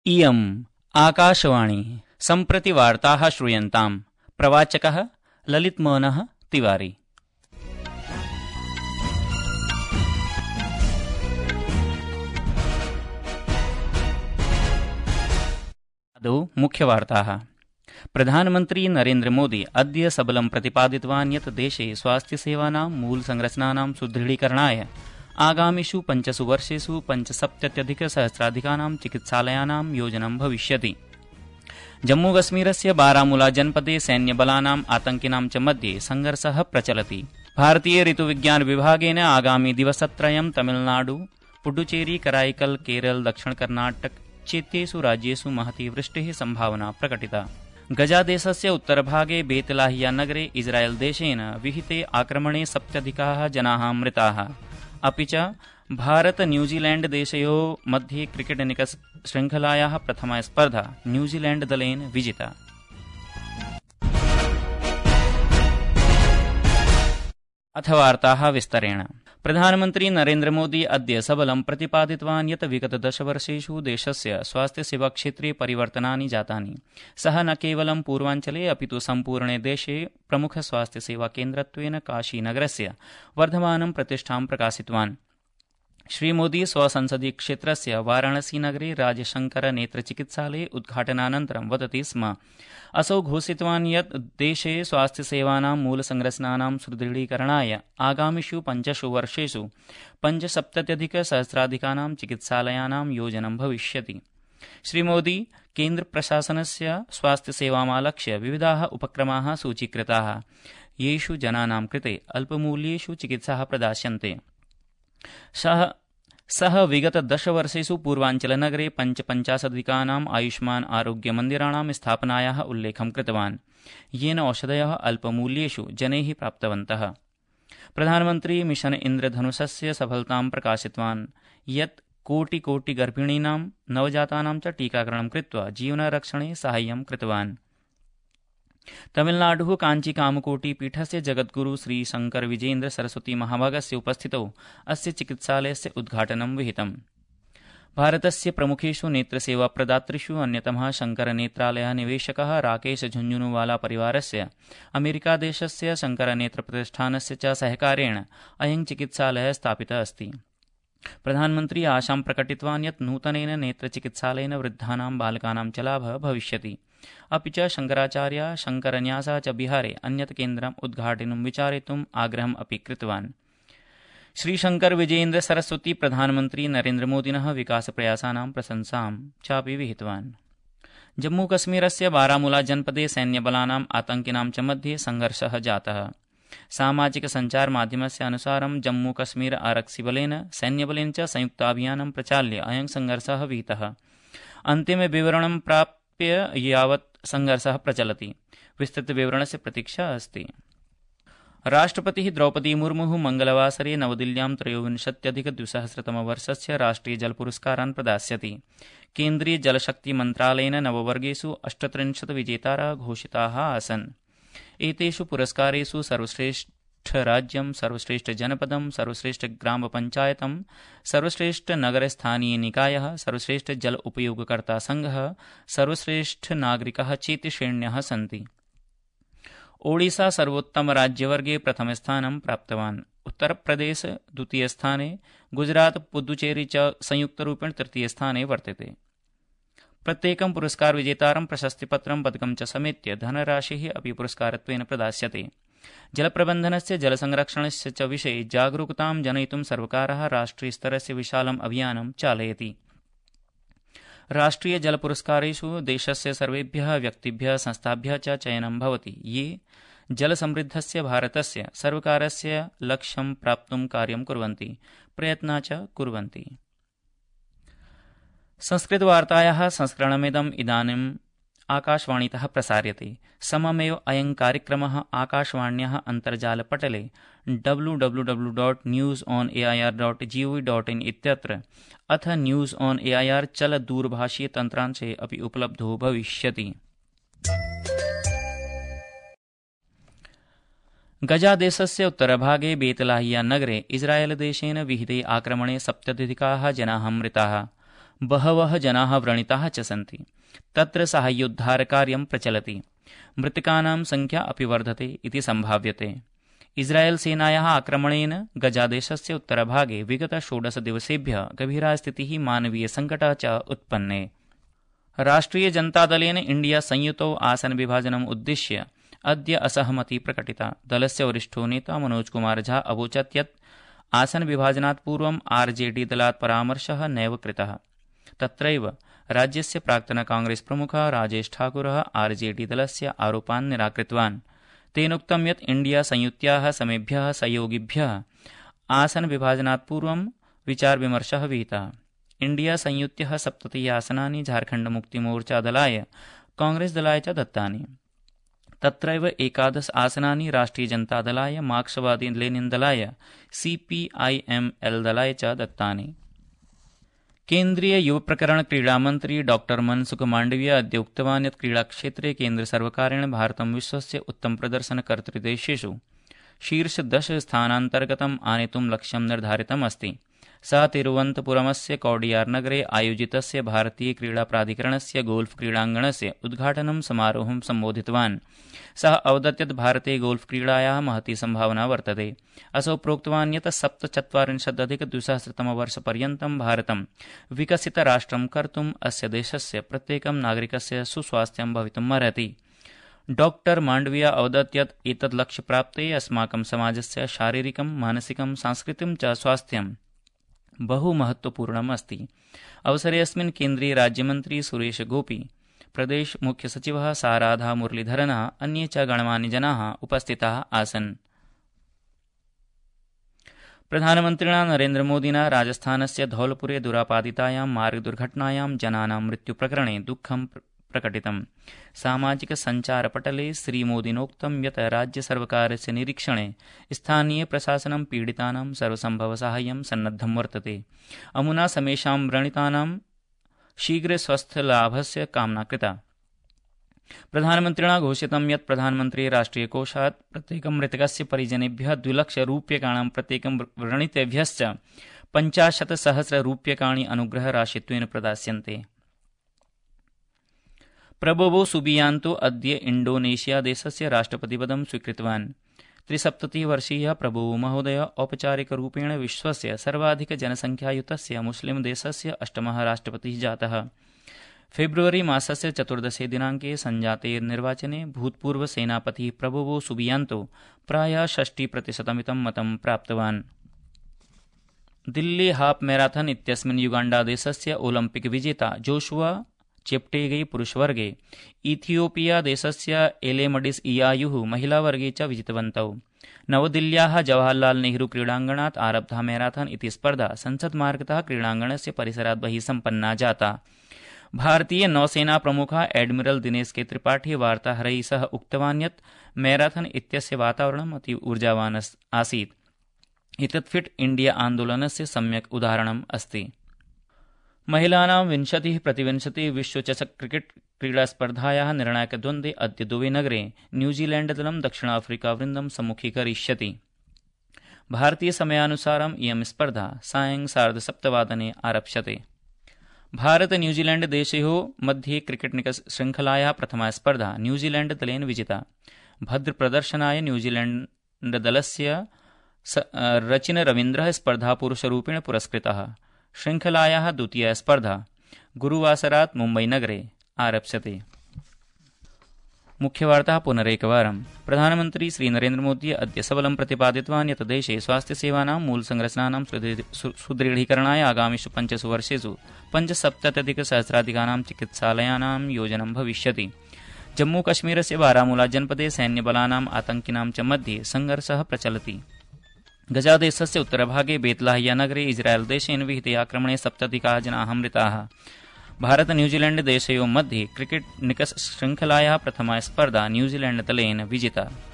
इयम् आकाशवाणी सम्प्रति वार्ताः श्रूयन्ताम्। प्रवाचकः ललितमोहनः तिवारी। आदौ मुख्यवार्ताः। प्रधानमन्त्री नरेन्द्र मोदी अद्य सबलं प्रतिपादितवान् यत् देशे स्वास्थ्यसेवानां मूलसंरचनानां सुदृढीकरणाय आगामिषु 5 वर्षेषु 75,000 चिकित्सालयानां योजनं भविष्यति। जम्मूकश्मीरस्य बारामूला जनपदे सैन्यबलानाम् आतङ्किनां च मध्ये संघर्षः प्रचलति। भारतीय ऋतुविज्ञान विभागेन आगामि दिवसत्रयं तमिलनाडु, पुडुचेरी, कराईकल, केरल, दक्षिण कर्नाटक चेत्येषु राज्येषु महती वृष्टेः सम्भावना प्रकटिता। गजादेशस्य उत्तरभागे बेतलाहिया नगरे इस्रायेल देशेन विहिते आक्रमणे 70 जनाः मृताः। अपि च भारत न्यूजीलैंड देशयोः मध्ये क्रिकेट निकष श्रृंखलायाः प्रथमा स्पर्धा न्यूजीलैंड दलेन विजिता। अथ वार्ताः विस्तरेण। प्रधानमन्त्री नरेन्द्र मोदी अद्य सबलं प्रतिपादितवान् यत् विगत 10 वर्षेषु देशस्य स्वास्थ्यसेवाक्षेत्रे परिवर्तनानि जातानि। सः न केवलं पूर्वाञ्चले अपितु सम्पूर्णे देशे प्रमुखस्वास्थ्यसेवाकेन्द्रत्वेन काशीनगरस्य वर्धमानं प्रतिष्ठां प्रकाशितवान्। श्रीमोदी स्वसंसदीय क्षेत्रस्य वाराणसीनगरे राजशंकर नेत्रचिकित्सालये उद्घाटनानन्तरं वदति स्म। असौ घोषितवान् यत् देशे स्वास्थ्यसेवानां मूलसंरचनानां सुदृढीकरणाय आगामिषु 5 वर्षेषु 75,000 चिकित्सालयानां योजनं भविष्यति। श्रीमोदी केन्द्रप्रशासनस्य स्वास्थ्यसेवामालक्ष्य विविधाः उपक्रमाः सूचीकृताः, येषु जनानां कृते अल्पमूल्येषु चिकित्साः प्रदास्यन्ते। सः विगत 10 वर्षेषु पूर्वाञ्चलनगरे 55,000 आयुष्मान् आरोग्यमन्दिराणां स्थापनायाः उल्लेखं कृतवान्, येन औषधयः अल्पमूल्येषु जनैः प्राप्तवन्तः। प्रधानमन्त्री मिशन इन्द्रधनुषस्य सफलतां प्रकाशितवान् यत् कोटिगर्भिणीनां नवजातानां च टीकाकरणं कृत्वा जीवनरक्षणे साहाय्यं कृतवान्। तमिलनाडुः काञ्चीकामकोटिपीठस्य जगद्गुरु श्रीशंकर विजयेन्द्र सरस्वती महाभागस्य उपस्थितौ अस्य चिकित्सालयस्य उद्घाटनं विहितम्। भारतस्य प्रमुखेषु नेत्रसेवाप्रदातृषु अन्यतमः शंकरनेत्रालयः निवेशकः राकेश झुंझुनवाला परिवारस्य अमेरिकादेशस्य शंकरनेत्रप्रतिष्ठानस्य च सहकारेण अयं चिकित्सालयः स्थापितः अस्ति। प्रधानमन्त्री आशां प्रकटितवान् यत् नूतनेन नेत्रचिकित्सालयेन वृद्धानां बालकानां च लाभः भविष्यति। अपि च शंकराचार्यः शंकरन्यासः च बिहारे अन्यत् केन्द्रम् उद्घाटयितुं विचारयितुम् आग्रहम् अपि कृतवान्। श्रीशंकर विजयेन्द्र सरस्वती प्रधानमन्त्री नरेन्द्र मोदिनः विकासप्रयासानां प्रशंसां चापि विहितवान्। जम्मूकश्मीरस्य बारामूला जनपदे सैन्यबलानाम् आतङ्किनां च मध्ये संघर्षः जातः। सामाजिक सञ्चारमाध्यमस्य अनुसारं जम्मूकश्मीर आरक्षिबलेन सैन्यबलेन च संयुक्ताभियानं प्रचाल्य अयं संघर्षः विहितः। अन्तिमविवरणं प्राप्य यावत् संघर्षः प्रचलति। विस्तृतविवरणस्य प्रतीक्षा अस्ति। राष्ट्रपतिः द्रौपदी मुर्मुः मंगलवासरे नवदिल्ल्यां 23,200 राष्ट्रियजलपुरस्कारान् प्रदास्यति। केन्द्रीयजलशक्तिमन्त्रालयेन नववर्गेषु 38 विजेतारः घोषिताः आसन्। एतेषु पुरस्कारेषु सर्वश्रेष्ठराज्यं, सर्वश्रेष्ठजनपदं, सर्वश्रेष्ठग्रामपञ्चायतं, सर्वश्रेष्ठनगरस्थानीयनिकायः, सर्वश्रेष्ठजल उपयोगकर्ता संघः, सर्वश्रेष्ठनागरिकः चेति श्रेण्यः सन्ति। ओडिशा सर्वोत्तमराज्यवर्गे प्रथमस्थानं प्राप्तवान्। उत्तरप्रदेश द्वितीयस्थाने, गुजरात पुदुचेरी च संयुक्तरूपेण तृतीयस्थाने वर्तते। प्रत्येकं पुरस्कारविजेतारं प्रशस्तिपत्रं पदकं च समेत्य धनराशिः अपि पुरस्कारत्वेन प्रदास्यते। जलप्रबन्धनस्य जलसंरक्षणस्य च विषये जागरूकतां जनयितुं सर्वकारः राष्ट्रियस्तरस्य विशालम् अभियानं चालयति। राष्ट्रियजलपुरस्कारेषु देशस्य सर्वेभ्यः व्यक्तिभ्यः संस्थाभ्यः च चयनं भवति, ये जलसमृद्धस्य भारतस्य सर्वकारस्य लक्ष्यं प्राप्तुं कार्यं कुर्वन्ति, प्रयत्नाः च कुर्वन्ति। संस्कृतवार्तायाः संस्करणमिदम् इदानीम् आकाशवाणीतः प्रसार्यते। सममेव अयं कार्यक्रमः आकाशवाण्याः अन्तर्जालपटले www.newsonair.gov.in इत्यत्र अथ न्यूज़ ऑन एआईआर चलदूरभाषीयतन्त्रांशे अपि उपलब्धो भविष्यति। गजादेशस्य उत्तरभागे बेतलाहिया नगरे इस्रायेलदेशेन विहिते आक्रमणे 70 जनाः मृताः। बहवः जनाः व्रणिताः च सन्ति। तत्र साहाय्योद्धारकार्यं प्रचलति। मृतकानां संख्या अपि वर्धते इति सम्भाव्यते। इस्राएल् सेनायाः आक्रमणेन गजादेशस्य उत्तरभागे विगत 16 दिवसेभ्यः गभीरा स्थितिः मानवीयसङ्कटः च उत्पन्ने। राष्ट्रियजनतादलेन इण्डिया संयुतौ आसनविभाजनम् उद्दिश्य अद्य असहमति प्रकटिता। दलस्य वरिष्ठो नेता मनोज कुमार झा अवोचत् यत् आसनविभाजनात् पूर्वम् आरजेडी दलात् परामर्शः नैव कृतः। तत्रैव राज्यस्य प्राक्तन कांग्रेस प्रमुखः राजेश ठाकुरः आरजेडी दलस्य आरोपान् निराकृतवान्। तेनोक्तं यत् इण्डिया संयुत्याः समेभ्यः सहयोगिभ्यः आसनविभाजनात् पूर्वं विचारविमर्शः विहितः। इण्डिया संयुत्यः 70 आसनानि झारखण्डमुक्तिमोर्चादलाय कांग्रेसदलाय च दत्तानि। तत्रैव 11 आसनानि राष्ट्रियजनतादलाय मार्क्सवादी लेनिनदलाय CPIML दलाय च दत्तानि। केन्द्रीय युवप्रकरण क्रीडामन्त्री डॉ मनसुख माण्डविया अद्य उक्तवान् यत् क्रीडाक्षेत्रे केन्द्रसर्वकारेण भारतं विश्वस्य उत्तमप्रदर्शनकर्तृदेशेषु शीर्ष 10 स्थानान्तर्गतम् आनेतुं लक्ष्यं निर्धारितम् अस्ति। सः तिरुवनन्तपुरमस्य कौडियार्नगरे आयोजितस्य भारतीय क्रीडाप्राधिकरणस्य गोल्फ क्रीडाङ्गणस्य उद्घाटनं समारोहं सम्बोधितवान्। सः अवदत् यत् भारते गोल्फ क्रीडायाः महती सम्भावना वर्तते। असौ प्रोक्तवान् यत् 47-अधिक-2000 भारतं विकसितराष्ट्रं कर्तुम् अस्य देशस्य प्रत्येकं नागरिकस्य सुस्वास्थ्यं भवितुमर्हति। डॉ माण्डविया अवदत् यत् एतद् लक्ष्यप्राप्ते अस्माकं समाजस्य शारीरिकं, मानसिकं, सांस्कृतिकं च स्वास्थ्यं बहु महत्वपूर्णम् अस्ति। अवसरेऽस्मिन् केन्द्रीय राज्यमन्त्री सुरेश गोपी, प्रदेश मुख्यसचिवः साराधा मुरलीधरनः, अन्ये च गणमान्य जनाः उपस्थिताः आसन्। प्रधानमन्त्रिणा नरेन्द्रमोदिना राजस्थानस्य धौलपुरे दुरापादितायां मार्गदुर्घटनायां जनानां मृत्युप्रकरणे दुःखं प्रकटितम्। सामाजिकसञ्चारपटले श्रीमोदिनोक्तं यत् राज्यसर्वकारस्य निरीक्षणे स्थानीयप्रशासनं पीडितानां सर्वसम्भवसाहाय्यं सन्नद्धं वर्तते। अमुना समेषां व्रणितानां शीघ्रस्वस्थलाभस्य कामना कृता। प्रधानमन्त्रिणा घोषितं यत् प्रधानमन्त्री राष्ट्रियकोषात् प्रत्येकं मृतकस्य परिजनेभ्यः 2 लक्षरूप्यकाणां प्रत्येकं व्रणितेभ्यश्च 50,000 रूप्यकाणि अनुग्रहराशित्वेन प्रदास्यन्ते। प्रबोवो सुबियांतो अद्य इंडोनेशिया देशस्य राष्ट्रपतिपदं स्वीकृतवान्। 73-वर्षीयः प्रबोवो महोदय औपचारिकरूपेण विश्वस्य सर्वाधिकजनसंख्यायुतस्य मुस्लिम देशस्य 8मः राष्ट्रपतिः जातः। फेब्रुवरी मासस्य 14 दिनाङ्के सञ्जाते निर्वाचने भूतपूर्वसेनापतिः प्रबोवो सुबियांतो प्रायः 60% मतं प्राप्तवान्। दिल्ली हाफ मैराथन इत्यस्मिन् युगाण्डादेशस्य ओलम्पिक विजेता जोशुआ चेप्टेगई पुरुषवर्गे, इथियोपिया देशस्य एलेमडिस इयायुः महिलावर्गे च विजितवन्तौ। नवदिल्ल्याः जवाहरलाल नेहरू क्रीडाङ्गणात् आरब्धा मैराथन इति स्पर्धा संसद्मार्गतः क्रीडाङ्गणस्य परिसरात् बहिः सम्पन्ना जाता। भारतीय नौसेना प्रमुखः एडमिरल दिनेश के त्रिपाठी वार्ताहरैः सह उक्तवान् यत् मैराथन इत्यस्य वातावरणम् अति ऊर्जावान् आसीत्। एतत् फिट इंडिया आन्दोलनस्य सम्यक् उदाहरणम् अस्ति। महिलानां 20x20 विश्वचषक क्रिकेट क्रीडास्पर्धायाः निर्णायकद्वन्द्वे अद्य दुबई नगरे न्यूजीलैण्डदलं दक्षिणाफ्रीकावृन्दं सम्मुखीकरिष्यति। भारतीयसमयानुसारम् इयं स्पर्धा सायं 7:30 आरप्स्यते। भारत न्यूजीलैण्ड देशयोः मध्ये क्रिकेट निकष श्रृंखलायाः प्रथमा स्पर्धा न्यूजीलैण्ड दलेन विजिता। भद्रप्रदर्शनाय न्यूजीलैण्डदलस्य रचिन रवीन्द्रः स्पर्धापुरुषरूपेण पुरस्कृतः। श्रृंखलायाः द्वितीया स्पर्धा गुरुवासरात् मुम्बईनगरे आरप्स्यते। मुख्यवार्ताः पुनरेकवारम्। प्रधानमन्त्री श्रीनरेन्द्रमोदी अद्य सबलं प्रतिपादितवान् यत् देशे स्वास्थ्यसेवानां मूलसंरचनानां सुदृढीकरणाय आगामिषु 5 वर्षेषु 75,000 चिकित्सालयानां योजनं भविष्यति। जम्मूकश्मीरस्य बारामूला जनपदे सैन्यबलानाम् आतङ्किनां च मध्ये संघर्षः प्रचलति। गजादेशस्य उत्तरभागे बेतलाहिया नगरे इस्राएल देशेन विहिते आक्रमणे 70 जनाः मृताः। भारत न्यूजीलैण्ड देशयोः मध्ये क्रिकेट निकष श्रृंखलायाः प्रथमा स्पर्धा न्यूजीलैण्ड दलेन विजिता।